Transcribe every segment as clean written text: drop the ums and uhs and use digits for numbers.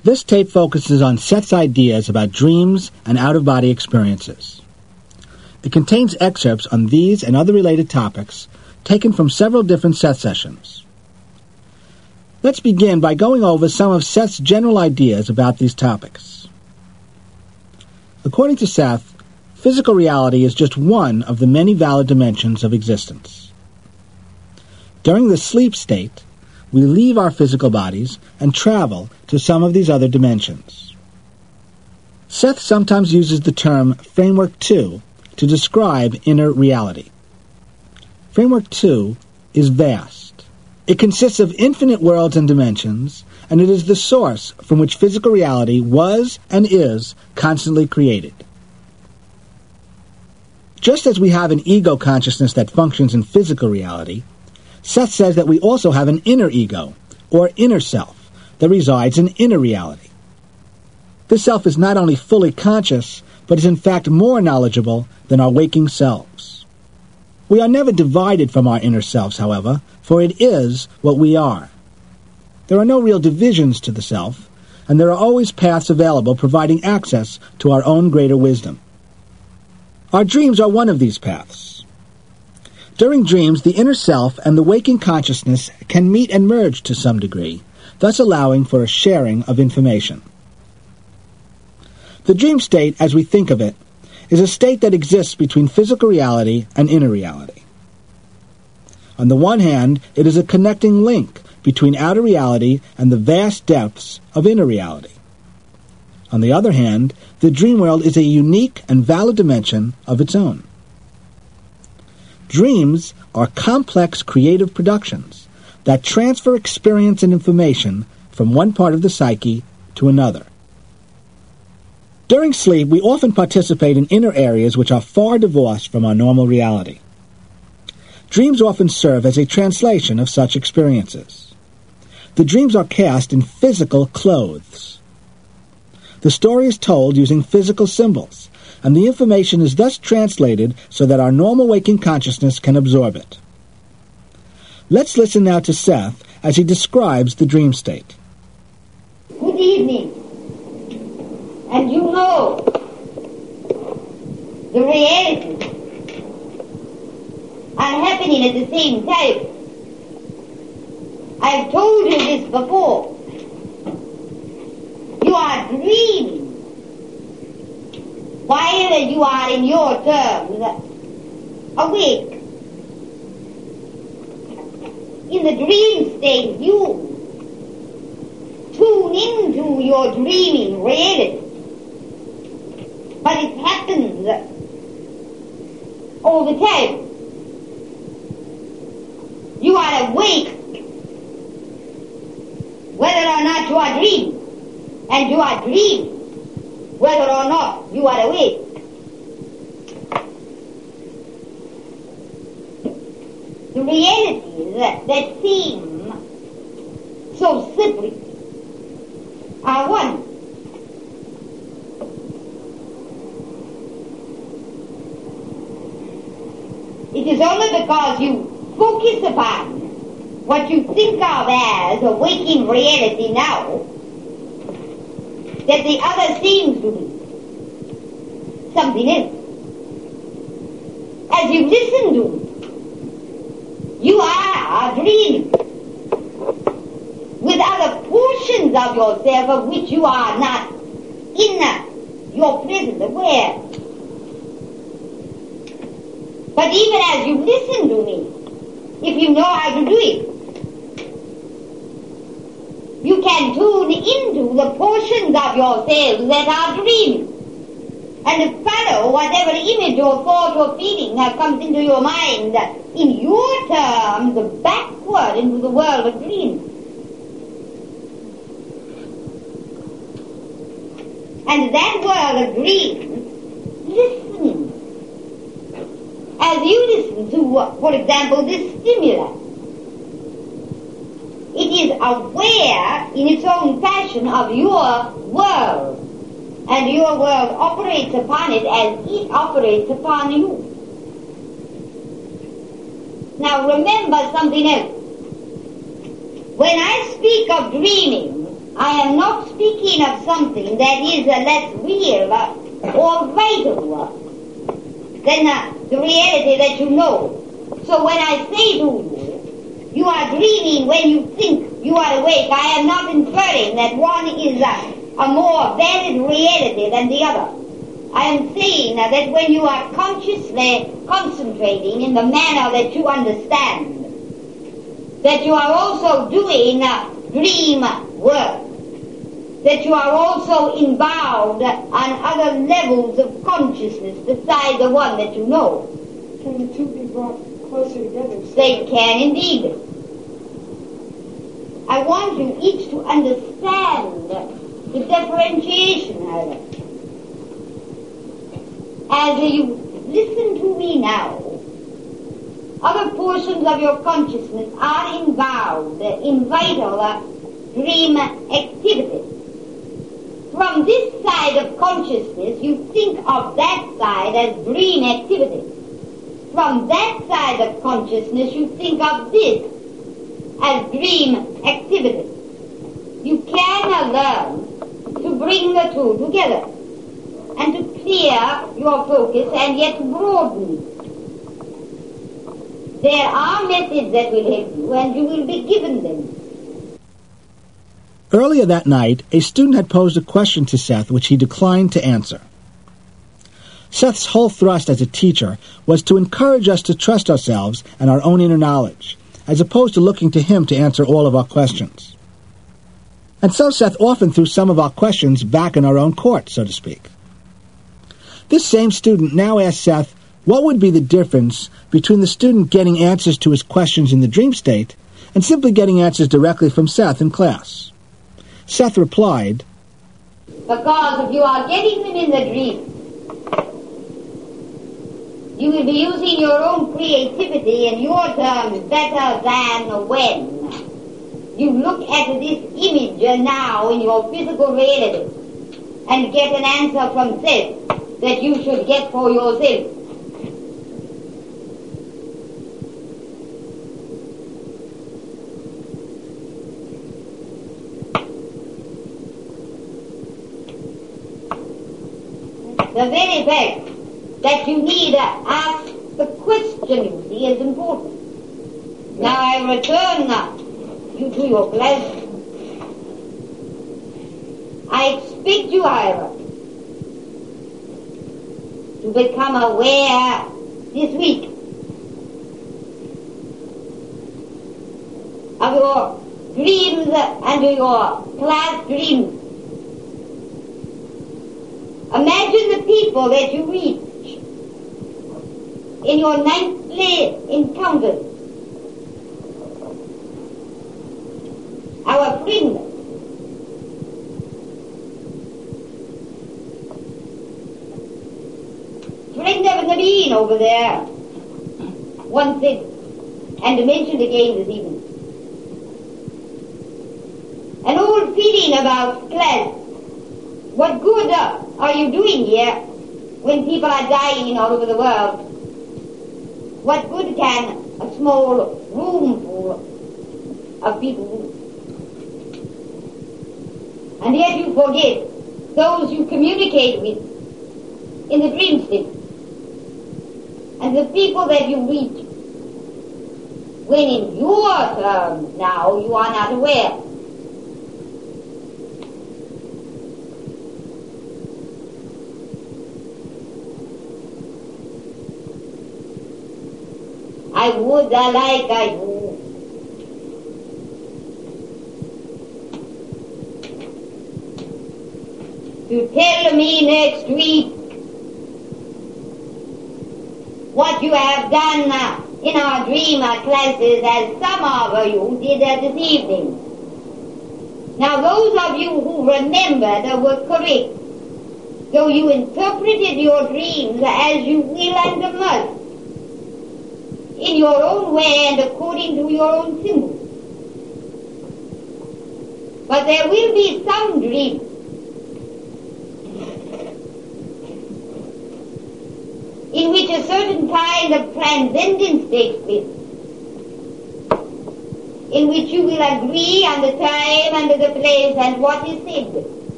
This tape focuses on Seth's ideas about dreams and out-of-body experiences. It contains excerpts on these and other related topics taken from several different Seth sessions. Let's begin by going over some of Seth's general ideas about these topics. According to Seth, physical reality is just one of the many valid dimensions of existence. During the sleep state, we leave our physical bodies and travel to some of these other dimensions. Seth sometimes uses the term Framework 2 to describe inner reality. Framework 2 is vast. It consists of infinite worlds and dimensions, and it is the source from which physical reality was and is constantly created. Just as we have an ego consciousness that functions in physical reality, Seth says that we also have an inner ego, or inner self, that resides in inner reality. This self is not only fully conscious, but is in fact more knowledgeable than our waking selves. We are never divided from our inner selves, however, for it is what we are. There are no real divisions to the self, and there are always paths available providing access to our own greater wisdom. Our dreams are one of these paths. During dreams, the inner self and the waking consciousness can meet and merge to some degree, thus allowing for a sharing of information. The dream state, as we think of it, is a state that exists between physical reality and inner reality. On the one hand, it is a connecting link between outer reality and the vast depths of inner reality. On the other hand, the dream world is a unique and valid dimension of its own. Dreams are complex creative productions that transfer experience and information from one part of the psyche to another. During sleep, we often participate in inner areas which are far divorced from our normal reality. Dreams often serve as a translation of such experiences. The dreams are cast in physical clothes. The story is told using physical symbols, and the information is thus translated so that our normal waking consciousness can absorb it. Let's listen now to Seth as he describes the dream state. Good evening. And you know, the realities are happening at the same time. I've told you this before. You are dreaming while you are in your terms awake. In the dream state, you tune into your dreaming reality. But it happens all the time. You are awake whether or not you are dreaming, and you are dreaming whether or not you are awake. The realities that seem so separate are one. It is only because you focus upon what you think of as a waking reality now that the other seems to be something else. As you listen to it, you are dreaming with other portions of yourself of which you are not in your present aware. But even as you listen to me, if you know how to do it, you can tune into the portions of yourselves that are dreaming and follow whatever image or thought or feeling comes into your mind in your terms backward into the world of dreams. And that world of dreams, listening. As you listen to, for example, this stimulus, it is aware in its own fashion of your world, and your world operates upon it as it operates upon you. Now remember something else. When I speak of dreaming, I am not speaking of something that is less real or vital than the reality that you know. So when I say to you, you are dreaming when you think you are awake, I am not inferring that one is a more valid reality than the other. I am saying that when you are consciously concentrating in the manner that you understand, that you are also doing dream work, that you are also involved on other levels of consciousness besides the one that you know. Can the two be brought closer together? They can indeed. I want you each to understand the differentiation, however. As you listen to me now, other portions of your consciousness are involved in vital dream activity. From this side of consciousness, you think of that side as dream activity. From that side of consciousness, you think of this as dream activity. You can learn to bring the two together and to clear your focus and yet broaden. There are methods that will help you, and you will be given them. Earlier that night, a student had posed a question to Seth which he declined to answer. Seth's whole thrust as a teacher was to encourage us to trust ourselves and our own inner knowledge, as opposed to looking to him to answer all of our questions. And so Seth often threw some of our questions back in our own court, so to speak. This same student now asked Seth what would be the difference between the student getting answers to his questions in the dream state and simply getting answers directly from Seth in class. Seth replied, Because if you are getting them in the dream, you will be using your own creativity in your terms better than when you look at this image now in your physical reality and get an answer from Seth that you should get for yourself. The very fact that you need to ask the question, you see, is important. Now I return you to your class. I expect you, however, to become aware this week of your dreams and your class dreams. Imagine the people that you reach in your nightly encounters. Our friend, of Naveen over there, one said, and mentioned again this evening, an old feeling about class. What good are you doing here when people are dying all over the world? What good can a small room full of people do? And yet you forget those you communicate with in the dream state and the people that you reach when in your terms now you are not aware. I would like I do. To tell me next week what you have done in our dream classes as some of you did this evening. Now those of you who remembered were correct, though you interpreted your dreams as you will and must, in your own way and according to your own symbols. But there will be some dreams in which a certain kind of transcendence takes place, in which you will agree on the time and the place and what is said.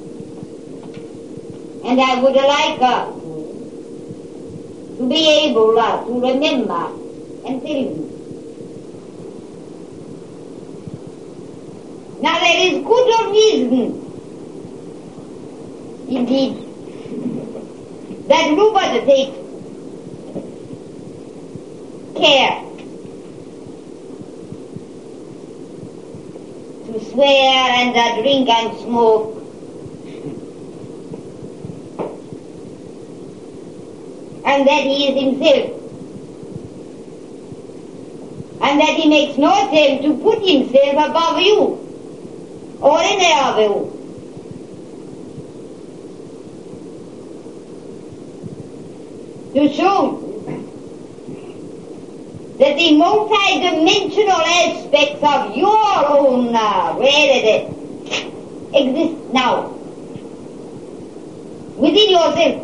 And I would like to be able to remember and tell you. Now there is good reason, indeed, that Rupert takes care to swear and drink and smoke, and that he is himself, and that he makes no attempt to put himself above you or any of you. To show that the multi-dimensional aspects of your own reality exist now within yourself,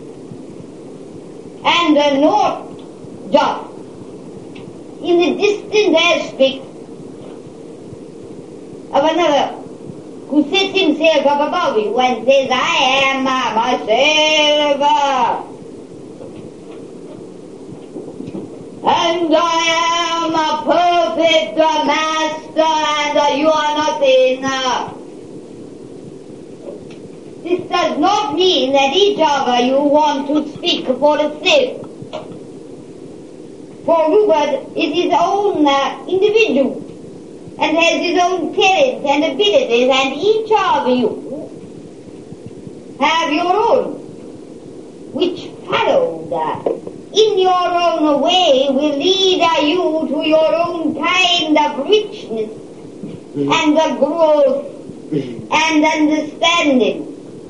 and not just in the distant aspects of another who sets himself up above you and says, I am myself, and I am a perfect master, and you are nothing. This does not mean that each of you want to speak for itself. For Rupert is his own individual and has his own talents and abilities, and each of you have your own, which followed in your own way will lead you to your own kind of richness and growth and understanding.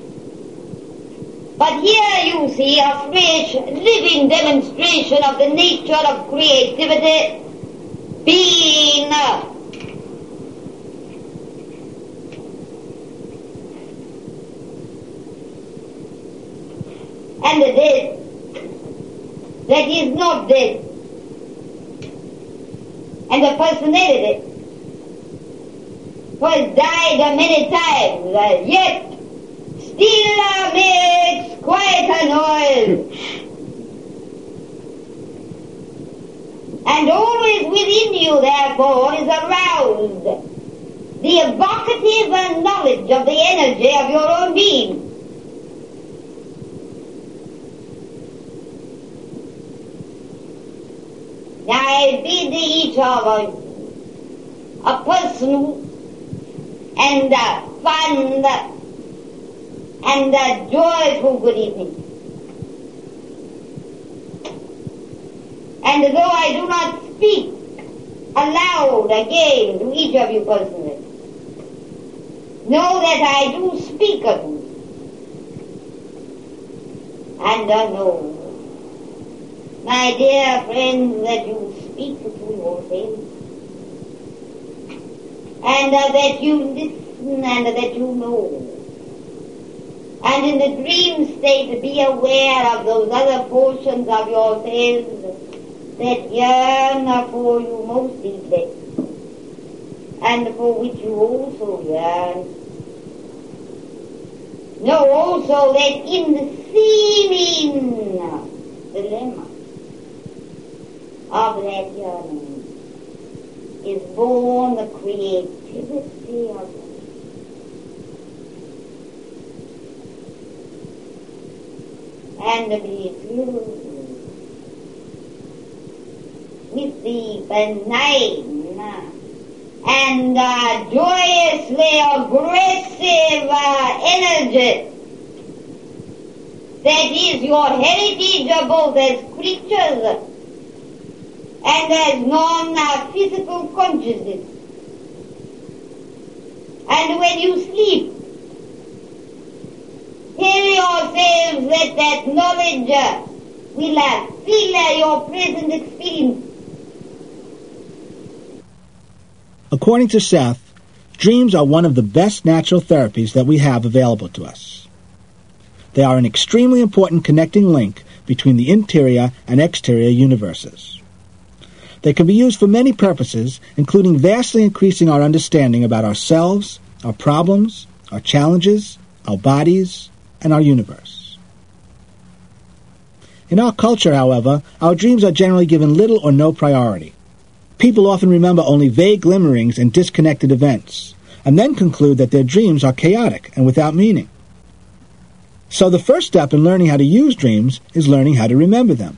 But here you see a fresh, living demonstration of the nature of creativity being and the dead that is not dead, and the personality who has died many times, yet still makes quite a noise. And always within you, therefore, is aroused the evocative knowledge of the energy of your own being. I bid each of you a personal and fun and joyful good evening. And though I do not speak aloud again to each of you personally, know that I do speak of you. And know, my dear friends, that you speak to yourselves, and that you listen and that you know. And in the dream state, be aware of those other portions of yourselves that yearn for you most deeply, and for which you also yearn. Know also that in the seeming dilemma of that yearning is born the creativity of life. And be filled with the benign and joyously aggressive energy that is your heritage both as creatures and as non-physical consciousness. And when you sleep, tell yourselves that knowledge will fill your present experience. According to Seth, dreams are one of the best natural therapies that we have available to us. They are an extremely important connecting link between the interior and exterior universes. They can be used for many purposes, including vastly increasing our understanding about ourselves, our problems, our challenges, our bodies, and our universe. In our culture, however, our dreams are generally given little or no priority. People often remember only vague glimmerings and disconnected events, and then conclude that their dreams are chaotic and without meaning. So the first step in learning how to use dreams is learning how to remember them.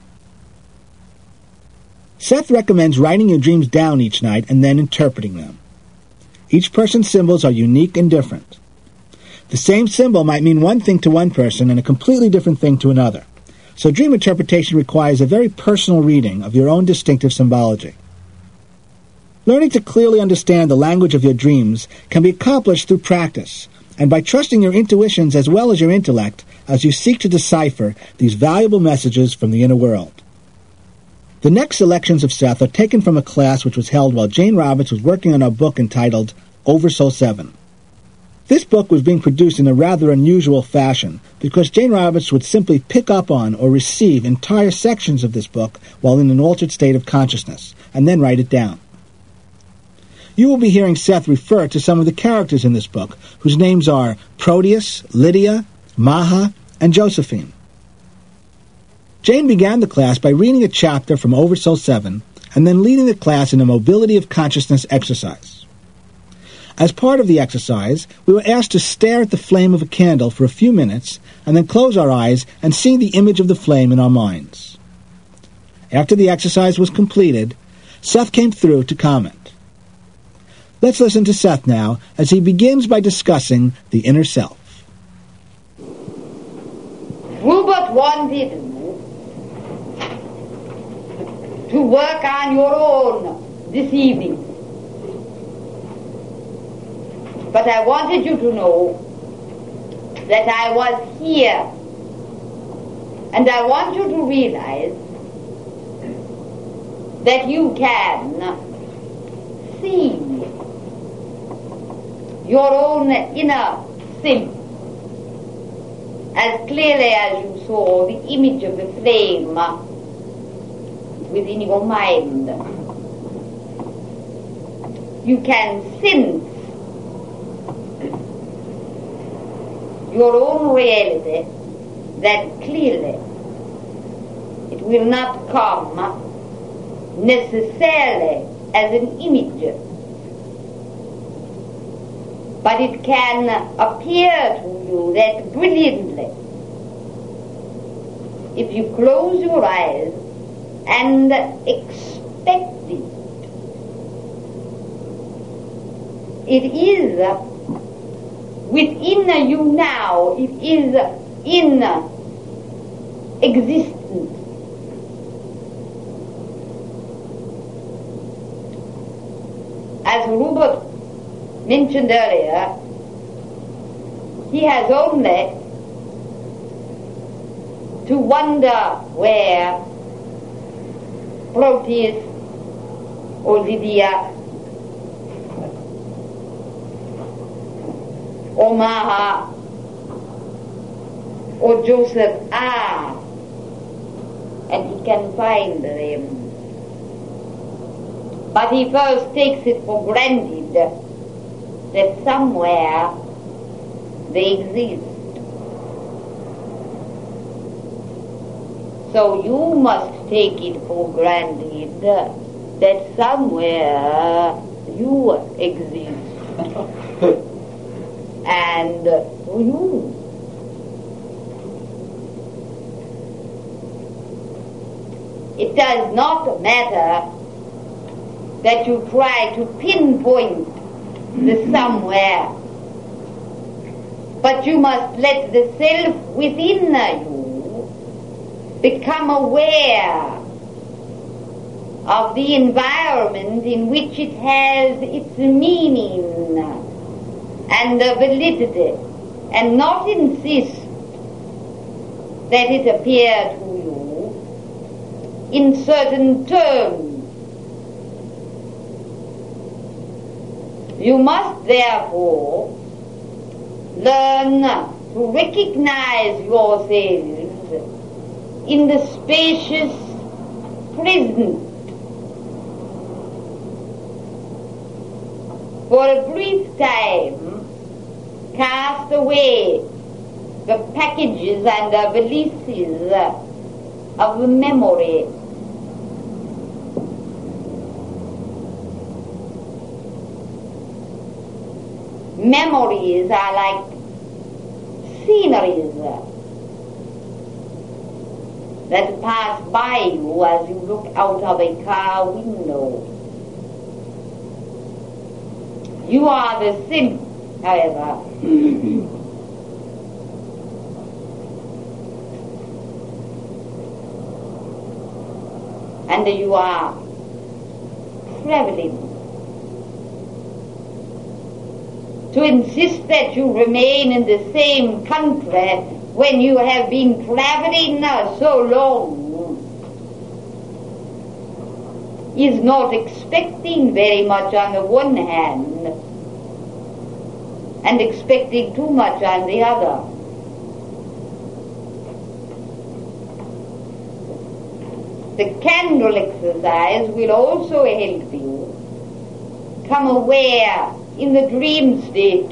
Seth recommends writing your dreams down each night and then interpreting them. Each person's symbols are unique and different. The same symbol might mean one thing to one person and a completely different thing to another. So dream interpretation requires a very personal reading of your own distinctive symbology. Learning to clearly understand the language of your dreams can be accomplished through practice, and by trusting your intuitions as well as your intellect as you seek to decipher these valuable messages from the inner world. The next selections of Seth are taken from a class which was held while Jane Roberts was working on a book entitled Oversoul 7. This book was being produced in a rather unusual fashion because Jane Roberts would simply pick up on or receive entire sections of this book while in an altered state of consciousness, and then write it down. You will be hearing Seth refer to some of the characters in this book, whose names are Proteus, Lydia, Maha, and Josephine. Jane began the class by reading a chapter from Oversoul 7 and then leading the class in a mobility of consciousness exercise. As part of the exercise, we were asked to stare at the flame of a candle for a few minutes and then close our eyes and see the image of the flame in our minds. After the exercise was completed, Seth came through to comment. Let's listen to Seth now as he begins by discussing the inner self. Rupert wanted to work on your own this evening. But I wanted you to know that I was here, and I want you to realize that you can see your own inner self as clearly as you saw the image of the flame within your mind. You can sense your own reality that clearly. It will not come necessarily as an image, but it can appear to you that brilliantly if you close your eyes and expect it. It is within you now, it is in existence. As Rupert mentioned earlier, he has only to wonder where Proteus or Lydia or Maha or Joseph are, and he can find them. But he first takes it for granted that somewhere they exist. So you must take it for granted that somewhere you exist. And you. It does not matter that you try to pinpoint the somewhere, but you must let the self within you become aware of the environment in which it has its meaning and validity, and not insist that it appear to you in certain terms. You must therefore learn to recognize yourselves in the spacious present for a brief time, cast away the packages and the valises of the memory. Memories are like sceneries that pass by you as you look out of a car window. You are the sim, however. And you are traveling. To insist that you remain in the same country when you have been traveling so long is not expecting very much on the one hand and expecting too much on the other. The candle exercise will also help you come aware in the dream state.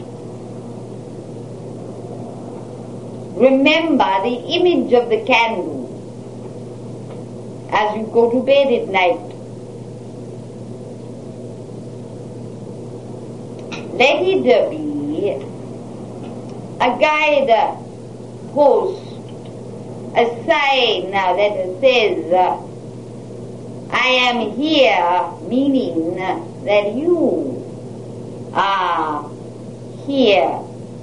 Remember the image of the candle as you go to bed at night. Let it be a guide post, a sign that says, I am here, meaning that you are here.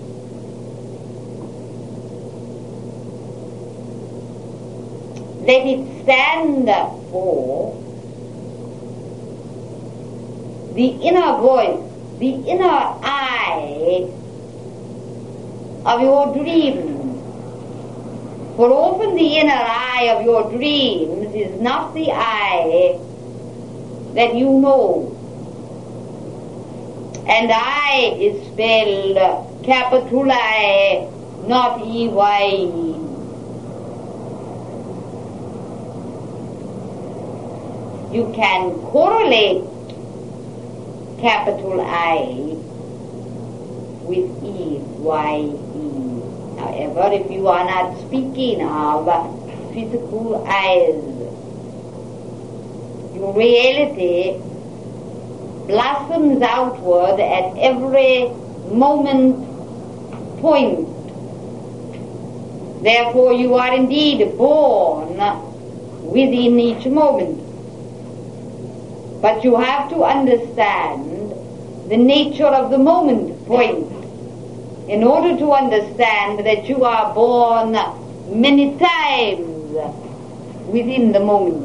Let it stand for the inner voice, the inner eye of your dreams. For often the inner eye of your dreams is not the eye that you know. And I is spelled capital I, not E-Y-E. You can correlate capital I with E-Y-E. However, if you are not speaking of physical eyes, your reality blossoms outward at every moment point. Therefore, you are indeed born within each moment. But you have to understand the nature of the moment point in order to understand that you are born many times within the moment.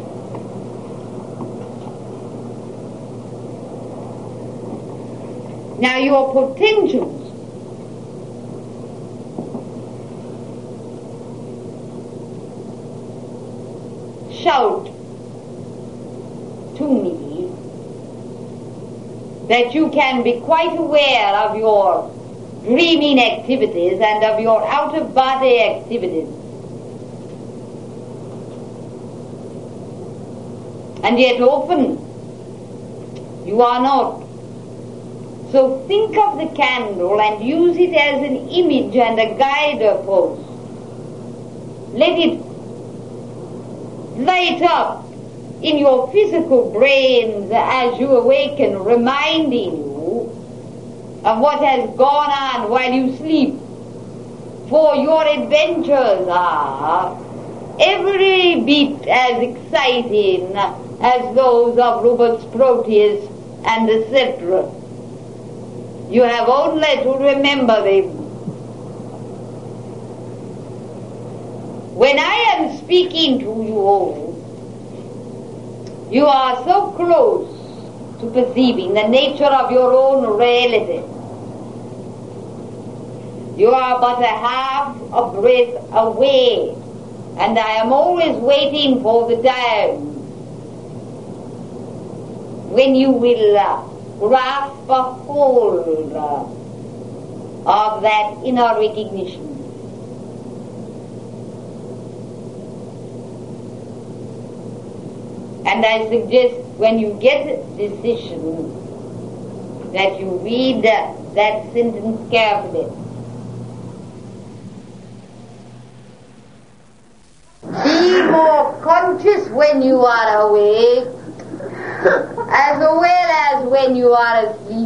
Now your potentials shout to me that you can be quite aware of your dreaming activities and of your out-of-body activities. And yet often you are not. So think of the candle and use it as an image and a guidepost. Let it light up in your physical brains as you awaken, reminding you of what has gone on while you sleep. For your adventures are every bit as exciting as those of Rubens Proteus and etc. You have only to remember them. When I am speaking to you all, you are so close to perceiving the nature of your own reality. You are but a half a breath away, and I am always waiting for the time when you will grasp a hold of that inner recognition. And I suggest when you get a decision that you read that sentence carefully. Be more conscious when you are awake, as well as when you are asleep.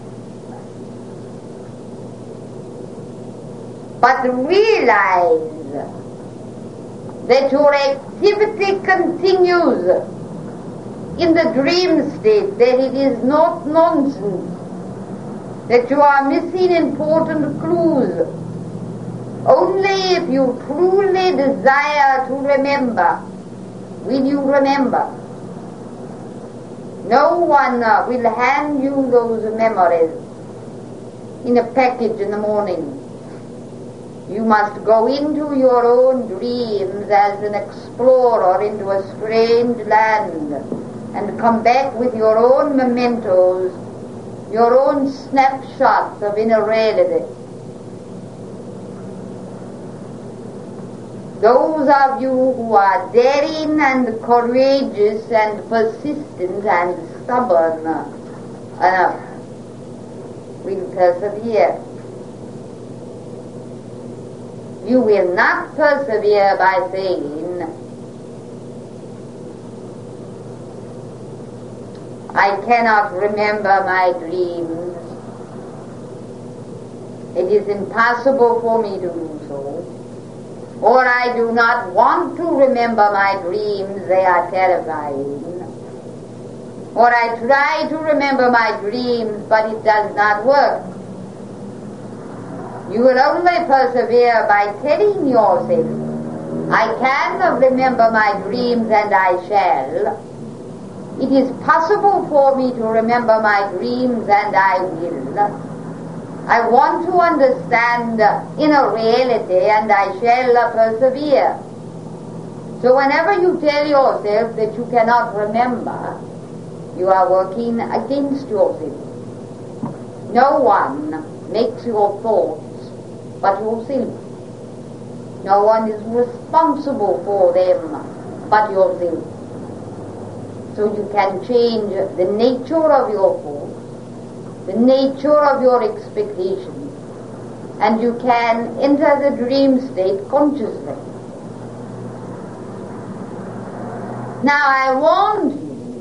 But realize that your activity continues in the dream state, that it is not nonsense, that you are missing important clues. Only if you truly desire to remember will you remember. No one will hand you those memories in a package in the morning. You must go into your own dreams as an explorer into a strange land and come back with your own mementos, your own snapshots of inner reality. Those of you who are daring and courageous and persistent and stubborn enough will persevere. You will not persevere by saying, I cannot remember my dreams. It is impossible for me to do so. Or I do not want to remember my dreams, they are terrifying. Or I try to remember my dreams, but it does not work. You will only persevere by telling yourself, I can remember my dreams and I shall. It is possible for me to remember my dreams and I will. I want to understand inner reality and I shall persevere. So whenever you tell yourself that you cannot remember, you are working against yourself. No one makes your thoughts but yourself. No one is responsible for them but yourself. So you can change the nature of your thoughts, the nature of your expectations, and you can enter the dream state consciously. Now I want you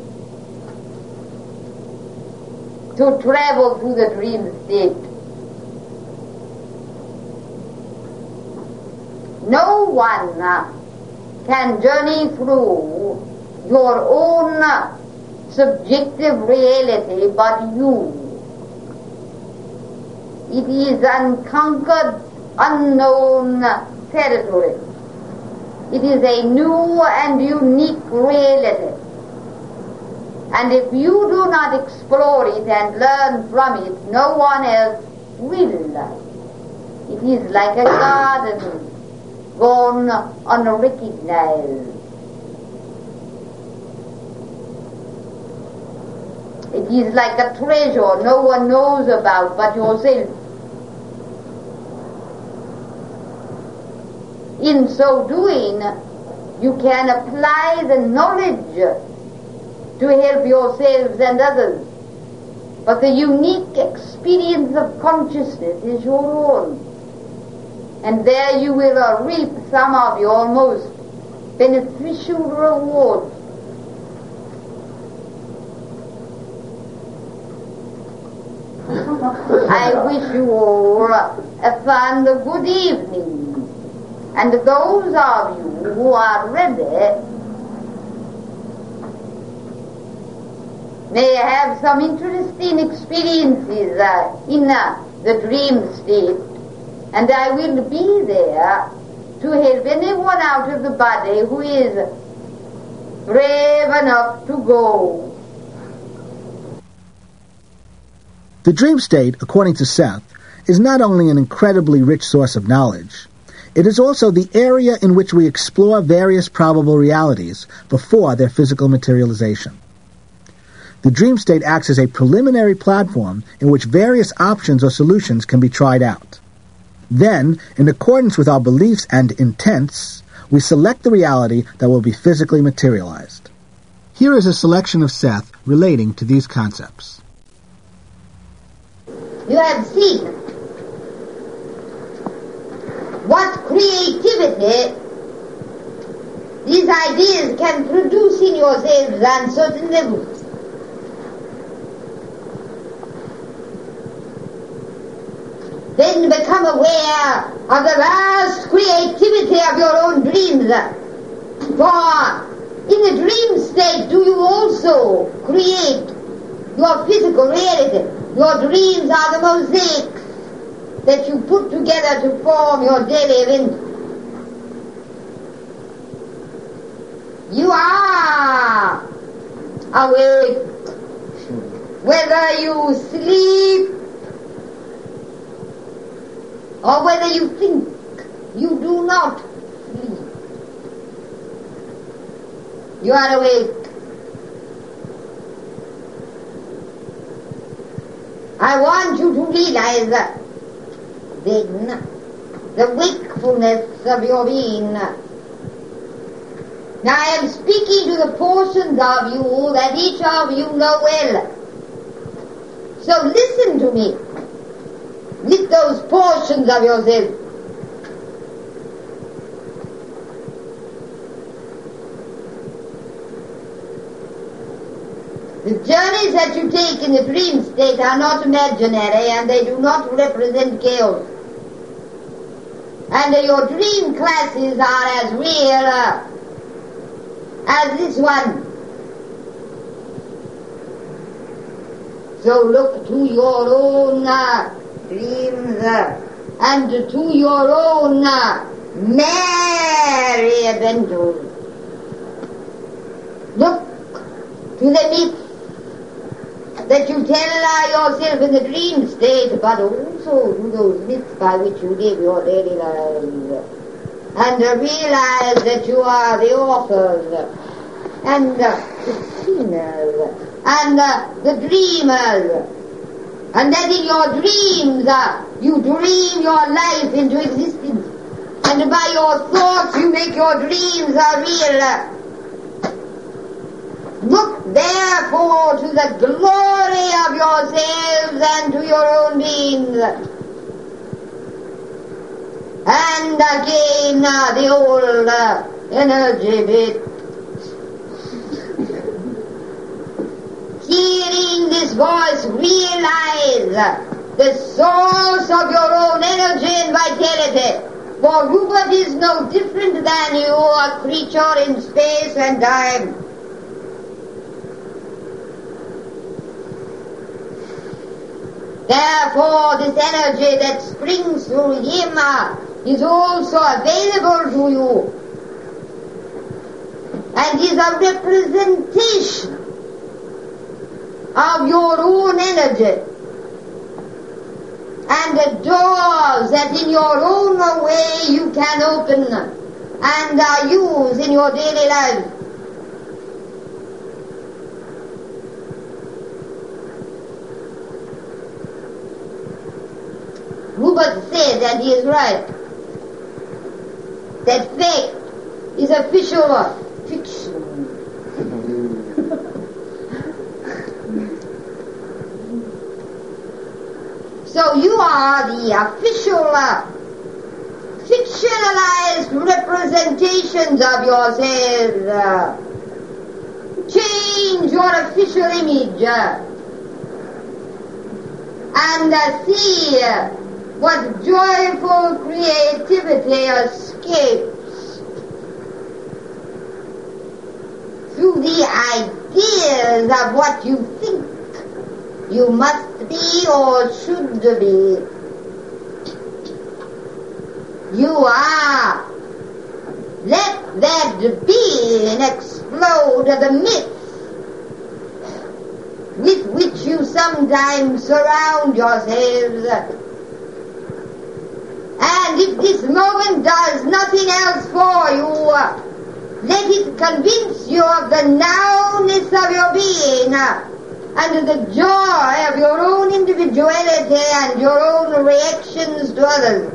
to travel to the dream state. No one can journey through your own subjective reality but you. It is unconquered, unknown territory. It is a new and unique reality. And if you do not explore it and learn from it, no one else will. It is like a garden gone unrecognized. It is like a treasure no one knows about but yourself. In so doing, you can apply the knowledge to help yourselves and others. But the unique experience of consciousness is your own. And there you will reap some of your most beneficial rewards. I wish you all a fun good evening. And those of you who are ready may have some interesting experiences in the dream state. And I will be there to help anyone out of the body who is brave enough to go. The dream state, according to Seth, is not only an incredibly rich source of knowledge, it is also the area in which we explore various probable realities before their physical materialization. The dream state acts as a preliminary platform in which various options or solutions can be tried out. Then, in accordance with our beliefs and intents, we select the reality that will be physically materialized. Here is a selection of Seth relating to these concepts. You have seen what creativity these ideas can produce in yourselves on certain levels. Then become aware of the vast creativity of your own dreams. For in the dream state do you also create your physical reality. Your dreams are the mosaics that you put together to form your daily event. You are awake, whether you sleep or whether you think. You do not sleep. You are awake. I want you to realize then the wakefulness of your being. Now I am speaking to the portions of you that each of you know well. So listen to me with those portions of yourself. The journeys that you take in the dream state are not imaginary, and they do not represent chaos. And your dream classes are as real as this one. So look to your own dreams and to your own merry adventures. Look to the myths that you tell yourself in the dream state, but also to those myths by which you live your daily lives. And realize that you are the authors and the singers and the dreamers, and that in your dreams you dream your life into existence, and by your thoughts you make your dreams real. Look therefore to the glory of yourselves and to your own beings. And again the old energy bit. Hearing this voice, realize the source of your own energy and vitality. For Rupert is no different than you, a creature in space and time. Therefore, this energy that springs through him is also available to you, and is a representation of your own energy, and the doors that in your own way you can open and use in your daily life. Rupert said, and he is right, that fact is official fiction. So you are the official fictionalized representations of yourselves. Change your official image and see what joyful creativity escapes through the ideas of what you think you must be or should be. You are. Let that be and explode the myths with which you sometimes surround yourselves. And if this moment does nothing else for you, let it convince you of the nowness of your being and the joy of your own individuality and your own reactions to others.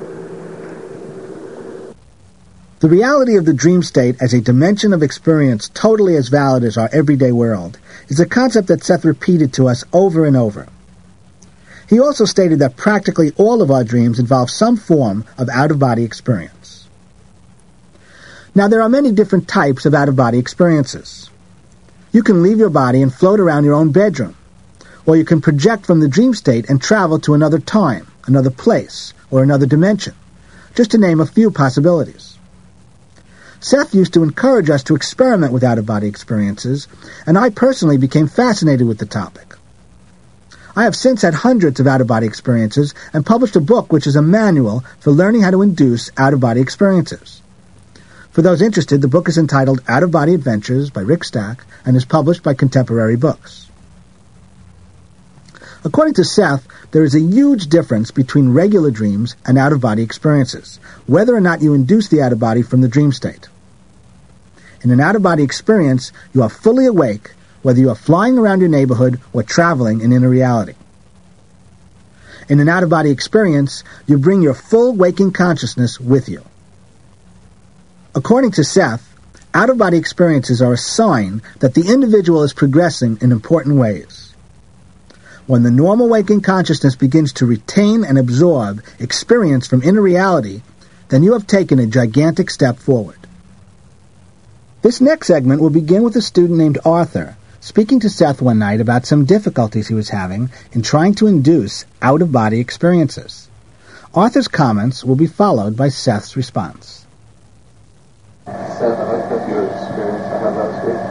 The reality of the dream state as a dimension of experience totally as valid as our everyday world is a concept that Seth repeated to us over and over. He also stated that practically all of our dreams involve some form of out-of-body experience. Now, there are many different types of out-of-body experiences. You can leave your body and float around your own bedroom, or you can project from the dream state and travel to another time, another place, or another dimension, just to name a few possibilities. Seth used to encourage us to experiment with out-of-body experiences, and I personally became fascinated with the topic. I have since had hundreds of out-of-body experiences and published a book which is a manual for learning how to induce out-of-body experiences. For those interested, the book is entitled Out-of-Body Adventures by Rick Stack and is published by Contemporary Books. According to Seth, there is a huge difference between regular dreams and out-of-body experiences, whether or not you induce the out-of-body from the dream state. In an out-of-body experience, you are fully awake, whether you are flying around your neighborhood or traveling in inner reality. In an out-of-body experience, you bring your full waking consciousness with you. According to Seth, out-of-body experiences are a sign that the individual is progressing in important ways. When the normal waking consciousness begins to retain and absorb experience from inner reality, then you have taken a gigantic step forward. This next segment will begin with a student named Arthur, speaking to Seth one night about some difficulties he was having in trying to induce out-of-body experiences. Arthur's comments will be followed by Seth's response. Seth, I'd like to have your experience I had last week.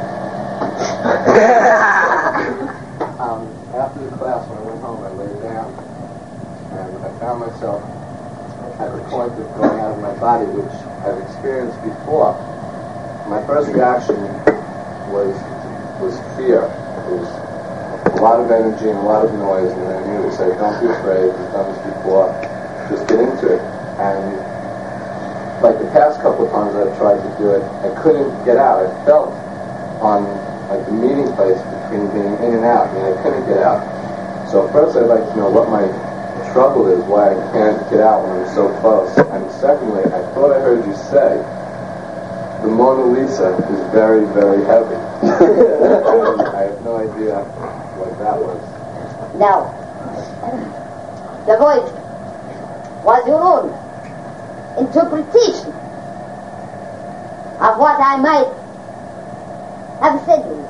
After the class, when I went home, I laid down, and I found myself at the point of going out of my body, which I've experienced before. My first reaction was fear. It was a lot of energy and a lot of noise, and then I knew to say, don't be afraid, we've done this before, just get into it. And like the past couple of times I've tried to do it, I couldn't get out. I felt on like the meeting place between being in and out, and I couldn't get out. So first I'd like to know what my trouble is, why I can't get out when I'm so close. And secondly, I thought I heard you say the Mona Lisa is very, very heavy. I have no idea what that was. Now, the voice was your own interpretation of what I might have said to you.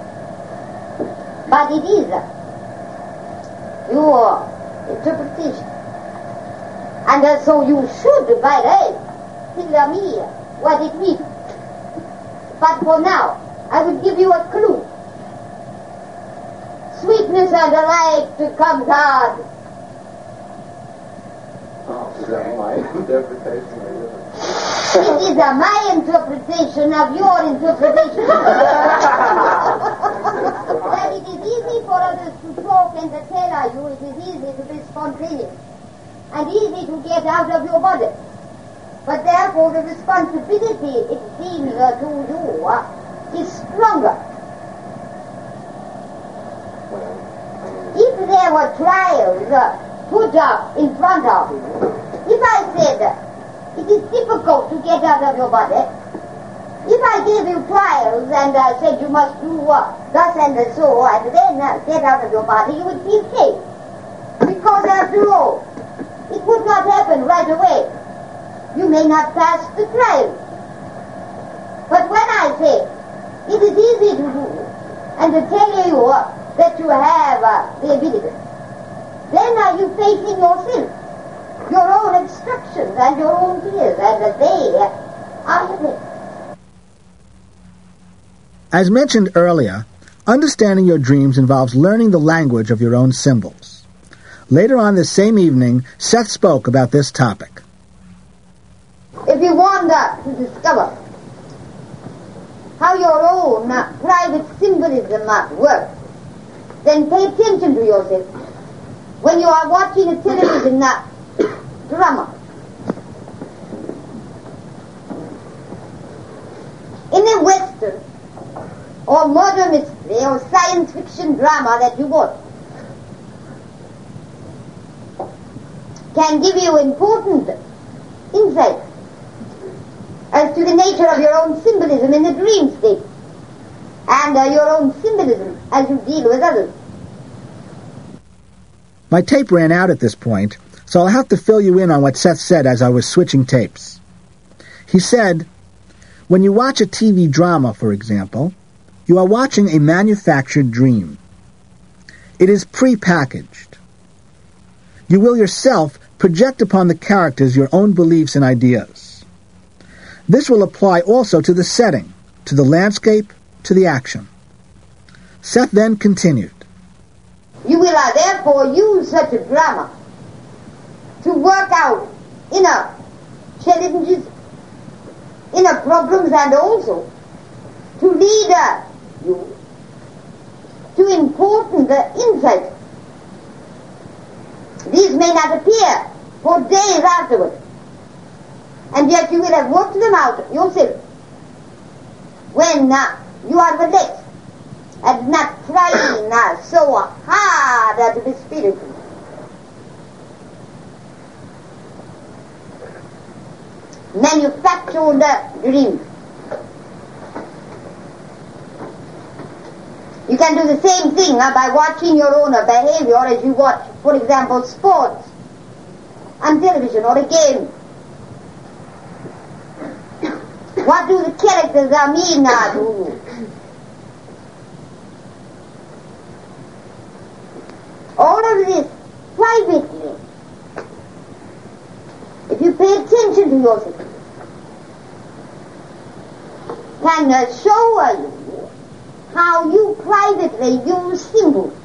But it is your interpretation. And so you should, by right, tell me what it means. But for now, I will give you a clue. Sweetness and light to come God. Oh, is that my interpretation or yours? It is my interpretation of your interpretation. That it is easy for others to talk and to tell you, it is easy to be spontaneous and easy to get out of your body. But therefore the responsibility, it seems to you, is stronger. If there were trials put up in front of you, if I said it is difficult to get out of your body, if I gave you trials and said you must do thus and so, and then get out of your body, you would feel safe. Because after all, it would not happen right away. You may not pass the trial. But when I say it is easy to do, and to tell you that you have the ability, then are you facing yourself, your own obstructions and your own fears, and they are heavy. As mentioned earlier, understanding your dreams involves learning the language of your own symbols. Later on this same evening, Seth spoke about this topic. If you want to discover how your own private symbolism works, then pay attention to yourself when you are watching a television drama. In a Western or modern mystery or science fiction drama that you watch, can give you important insight as to the nature of your own symbolism in the dream state and your own symbolism as you deal with others. My tape ran out at this point, so I'll have to fill you in on what Seth said as I was switching tapes. He said, when you watch a TV drama, for example, you are watching a manufactured dream. It is pre-packaged. You will yourself project upon the characters your own beliefs and ideas. This will apply also to the setting, to the landscape, to the action. Seth then continued. You will therefore use such a drama to work out inner challenges, inner problems, and also to lead you to important insights. These may not appear for days afterward, and yet you will have worked them out yourself when you are relaxed and not trying so hard to be spiritual. Manufactured dreams. You can do the same thing by watching your own behavior as you watch, for example, sports on television or a game. What do the characters mean to you? All of this privately, if you pay attention to yourself, can show you how you privately use symbols,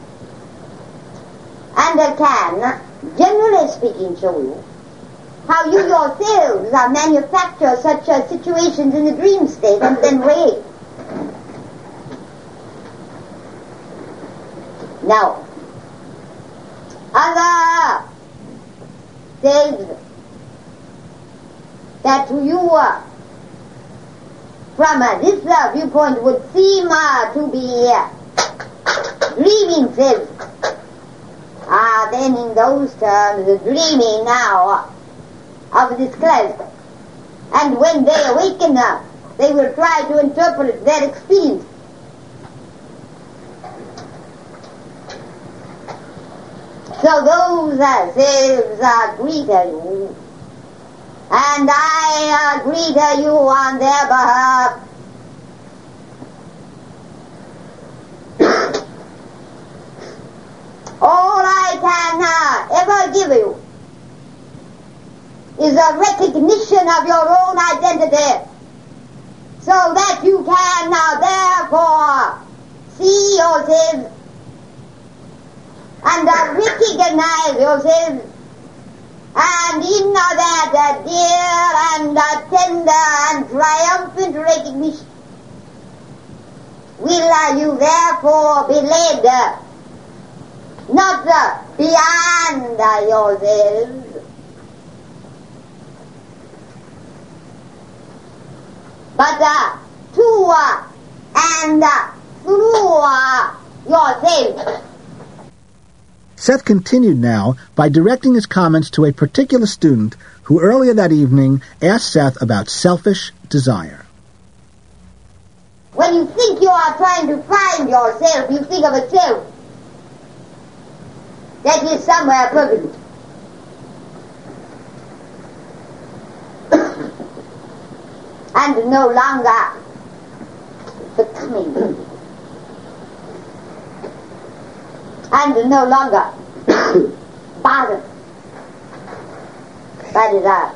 and can, generally speaking, show you how you yourselves manufacture such situations in the dream state and then wait. Now, other says that to you, from this viewpoint, would seem to be dreaming self. Then in those terms, dreaming now of this class. And when they awaken, they will try to interpret their experience. So those selves greet you, and I greet you on their behalf. All I can ever give you is a recognition of your own identity, so that you can therefore see yourself and recognize yourself, and in that dear and tender and triumphant recognition will you therefore be led not beyond yourselves, but to and through yourself. Seth continued now by directing his comments to a particular student who earlier that evening asked Seth about selfish desire. When you think you are trying to find yourself, you think of a self that is somewhere perfect. And no longer becoming. And no longer bothered by desire.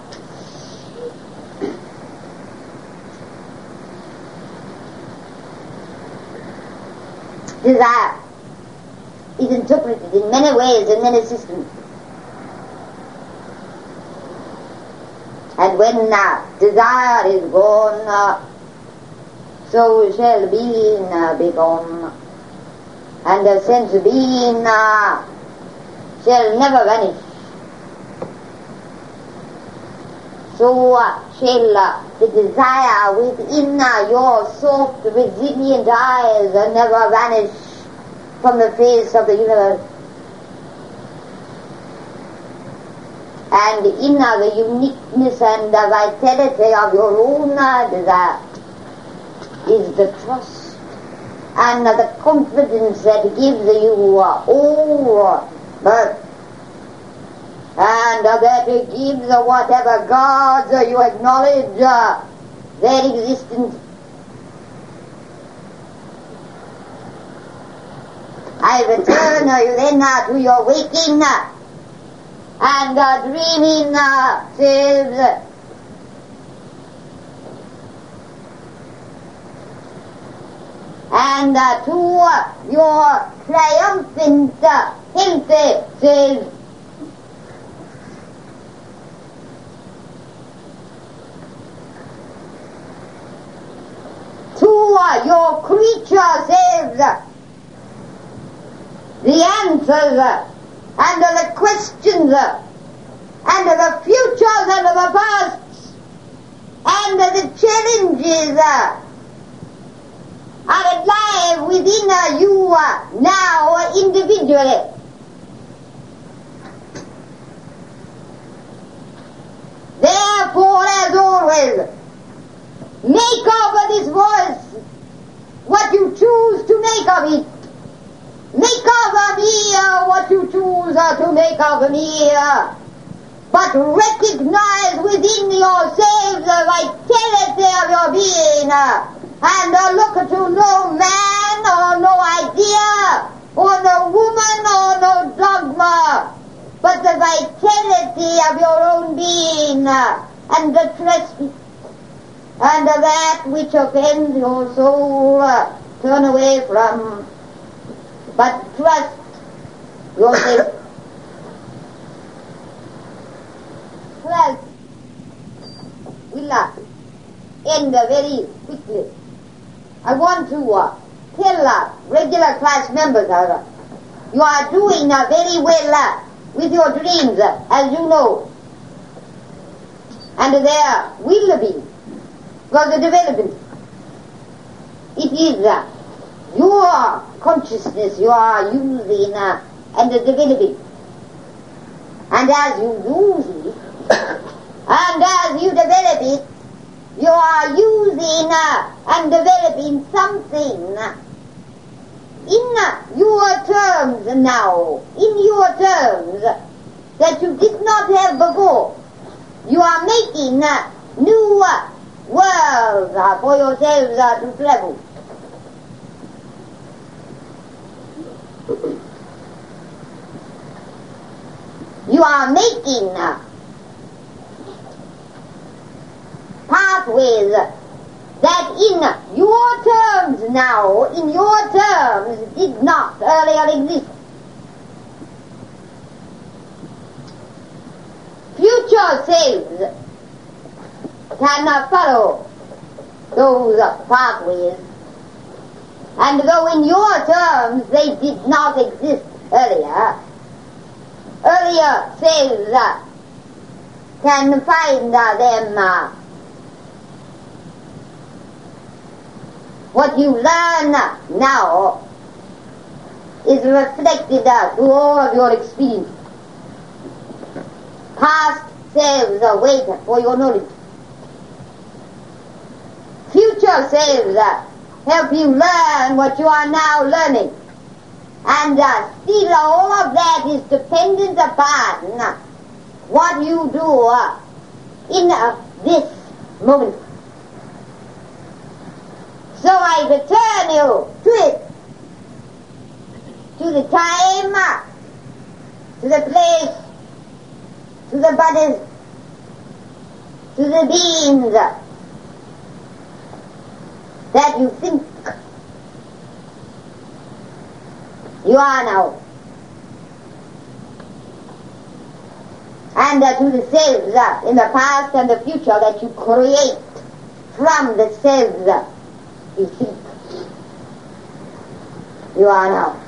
Desire is interpreted in many ways, in many systems. And when desire is gone, so shall being be gone. And the sense of being shall never vanish. So shall the desire within your soft, resilient eyes never vanish from the face of the universe. And in the uniqueness and the vitality of your own desire is the trust and the confidence that gives you all birth, and that gives whatever gods you acknowledge their existence. I return you then to your waking and dreaming selves. And to your triumphant healthy selves. To your creature selves, the answers and the questions and the futures and the pasts and the challenges are alive within you now individually. Therefore, as always, make of this voice what you choose to make of it. Make of me what you choose to make of me. But recognize within yourselves the vitality of your being. And look to no man or no idea or no woman or no dogma, but the vitality of your own being and the trust and that which offends your soul, turn away from, but trust yourself. Class will end very quickly. I want to tell regular class members you are doing very well with your dreams, as you know. And there will be, because the development, it is your consciousness you are using and developing. And as you use it, and as you develop it, you are using and developing something in your terms now, in your terms that you did not have before. You are making new worlds for yourselves to travel. You are making pathways that in your terms now, in your terms, did not earlier exist. Future selves can follow those pathways, and though in your terms they did not exist earlier, earlier selves can find them. What you learn now is reflected through all of your experience. Past selves wait for your knowledge. Future selves help you learn what you are now learning. And still all of that is dependent upon what you do in this moment. So I return you to it, to the time, to the place, to the bodies, to the beings that you think you are now, and to the selves in the past and the future that you create from the selves you think you are now.